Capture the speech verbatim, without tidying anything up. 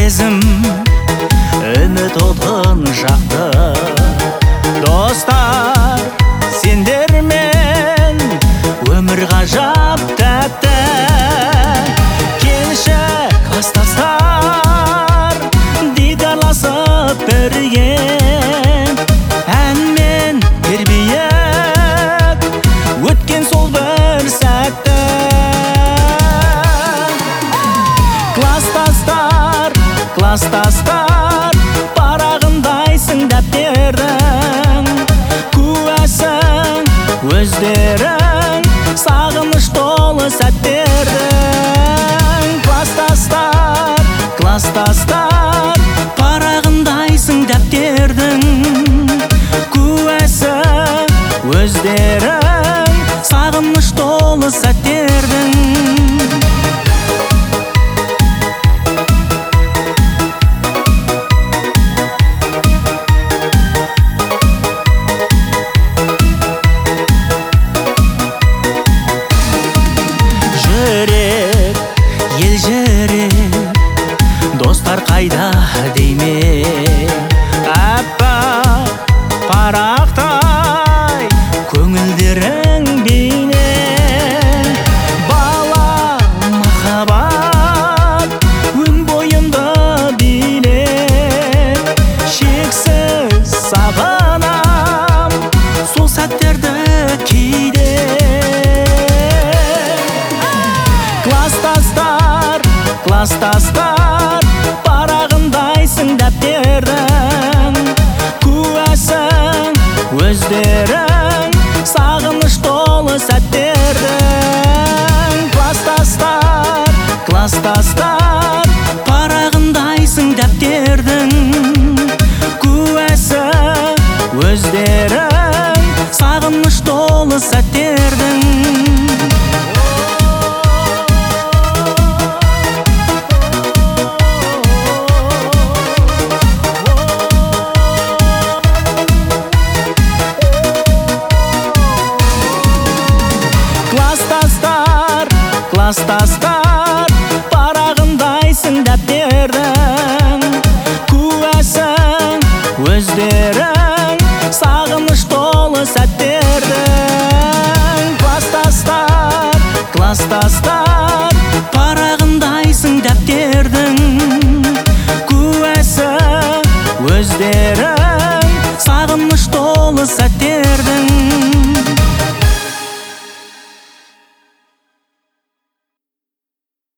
сезім үміт отын жақты. Достар, сендермен өмір ғажап тәтті. Келші кластастар, дидарласып бірге әнмен тербейік өткен сол бір сәтті. Кластастар, кластастар, парағындайсың дәптердің, куәсің өздерің сағыныш толы сәттердің. Кластастар, кластастар, парағындайсың дәптердің, куәсі өздерің сағыныш толы сәттердің. Достар қайда дейме, аппақ парақтай көңілдерің бейне. Бала махаббат өн бойымды билеп, шексіз сағынам сол сәттерді кейде. Кластастар, кластастар, парағындайсың дәптердің, куәсің өздерің сағыныш толы сәттердің. Кластастар, кластастар, парағындайсың дәптердің, куәсі өздерің сағыныш толы сәттердің. Кластастар, кластастар, парағындайсың дәптердің, куәсің өздерің сағыныш толы сәттердің. Кластастар, кластастар, парағындайсың дәптердің, куәсі өздерің сағыныш толы сәттердің.